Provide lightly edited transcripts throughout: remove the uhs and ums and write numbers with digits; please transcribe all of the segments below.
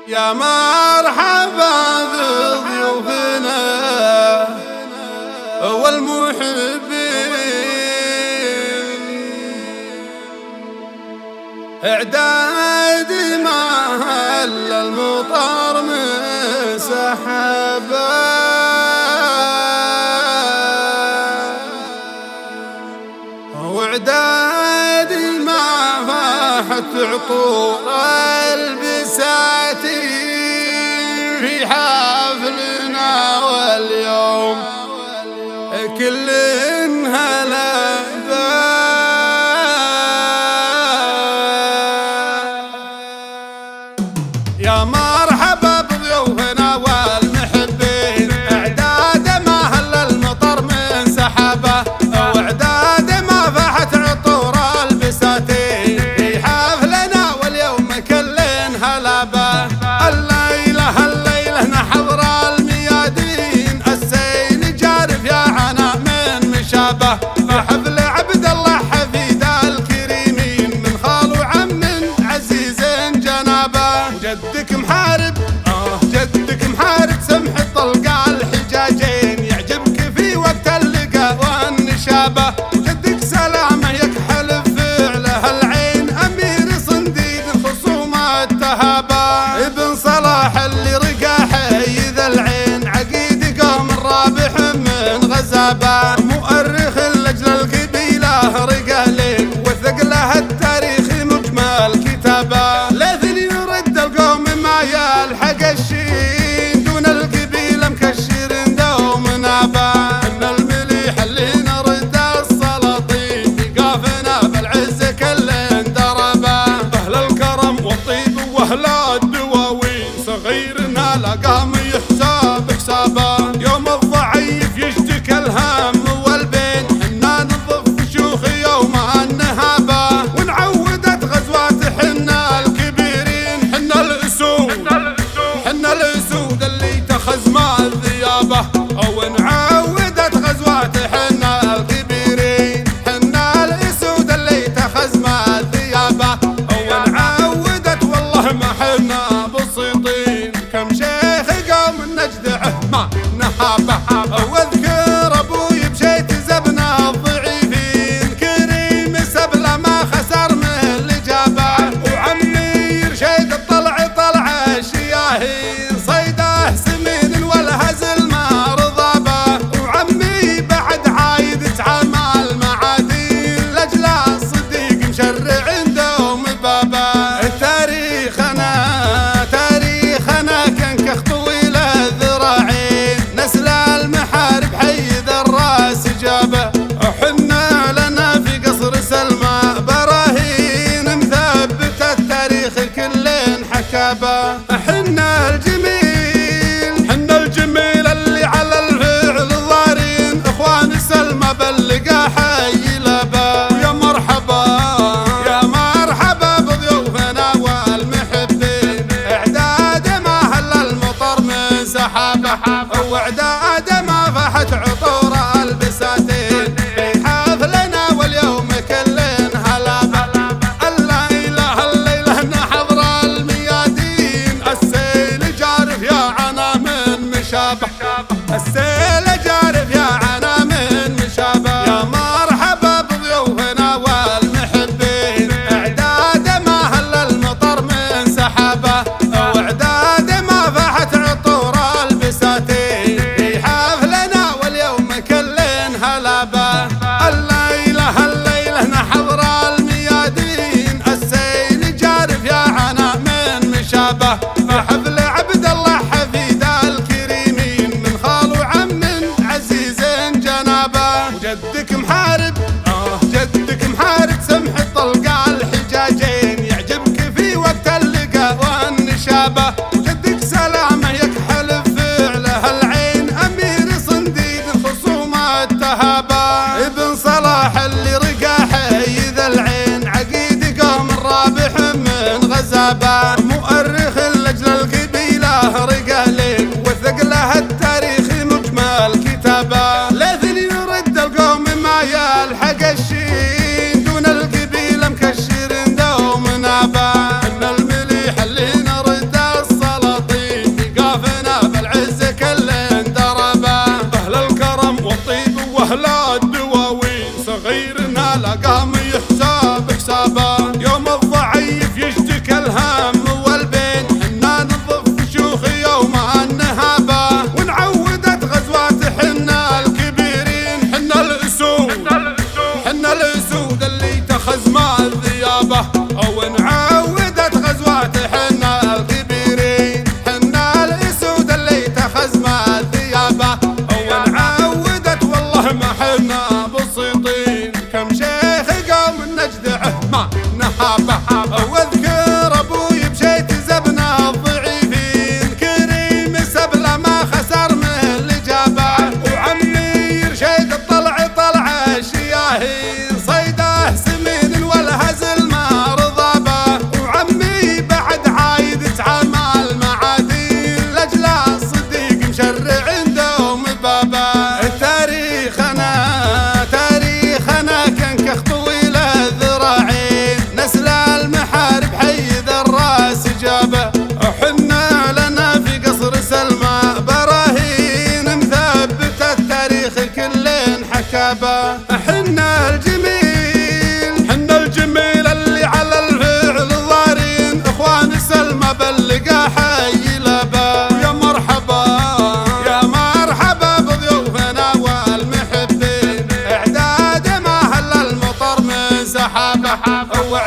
يا مرحبا بضيوفنا والمحبين، اعداد ما هل المطر من سحبه، واعداد ما فاحت عطور البساتين في حفلنا واليوم كل هلا يا مرحبا بضيوفنا والمحبين، اعداد ما هل المطر من سحبه، واعداد ما فاحت عطور البساتين في حفلنا واليوم كل هلا به. الليلة نحضر الميادين، السيل جارف يا عنا من مشابه، حفل عبد الله حفيد الكريمين من خال وعم عزيز جنابه، جدك محارب جدك محارب سمح طلقة الحجاجين، يعجبك في وقت اللقاء والنشابه، وجدك سلامه يكحل فعله العين، امير صنديد الخصوم التهابه، ابن صلاح اللي رقى حي ذا العين، عقيد قوم الرابح من غزابه، مؤرخ لاجل القبيله رجالين، وثقله التاريخ مجمل كتابه، لذن يرد القوم ما يلحق الشين، دون القبيله مكشر دوم نابه، ان المليح اللي نرد السلاطين في قافنا بالعز كل دربه، اهل الكرم والطيب واهل الدواوين، صغيرنا لقام يحساب حسابه، يوم الضعيف يشتكى الهم والبين، حنا نضف شيوخ يوم النهابه، ونعودت غزوات حنا الكبيرين، حنا الاسود اللي تخزم الذيابه، او نعودت غزوات حنا الكبيرين، حنا الاسود اللي تخزم الذيابه، او نعودت والله ما حنا بسيطين، كم شيخ قوم نجدعه ما نهابه، واذكر ابوي بشيت زبنا الضعيفين، كريم سبله ما خسر من الاجابه، وعمي رشيد الطلع الشياهين، صيده سمين والهزل ما رضابه، وعمي بعد عايد تعامل معادين، لاجل الصديق مشرع دوم بابه، تاريخنا كان كخطويل الذراعين، نسل المحارب حي ذا الراس جابه، حنا لنا في قصر سلمى براهين مثبته، التاريخ كل حكابه، حنا الجميل اللي على الفعل ضارين، اخوان سلمى بلقى حي لبه، ويا مرحبا بضيوفنا والمحبين، اعداد ما هل المطر من سحابه، واعداد ما فاحت عطور البساتين في حفلنا واليوم كل هلا به. الليلة نحضر الميادين، السيل جارف يا عنا من مشابه، السيل جارف يا عنا من مشابه، يا مرحبا بضيوفنا والمحبين، اعداد ما هل المطر من سحابه، واعداد ما فاحت عطور البساتين في حفلنا واليوم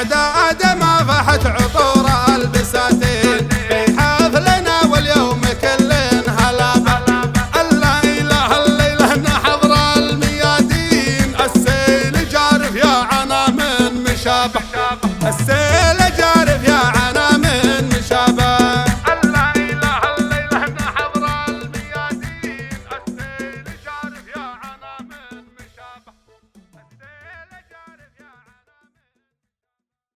بعد آدم فحت عطور البساتين في حفلنا واليوم كل هلابة. لا إله الليلة نحضر الميادين السيل جارف يا عنا من مشابه السيل جارف يا عنا من مشابه. لا إله الليلة نحضر الميادين السيل جارف يا عنا من مشابه.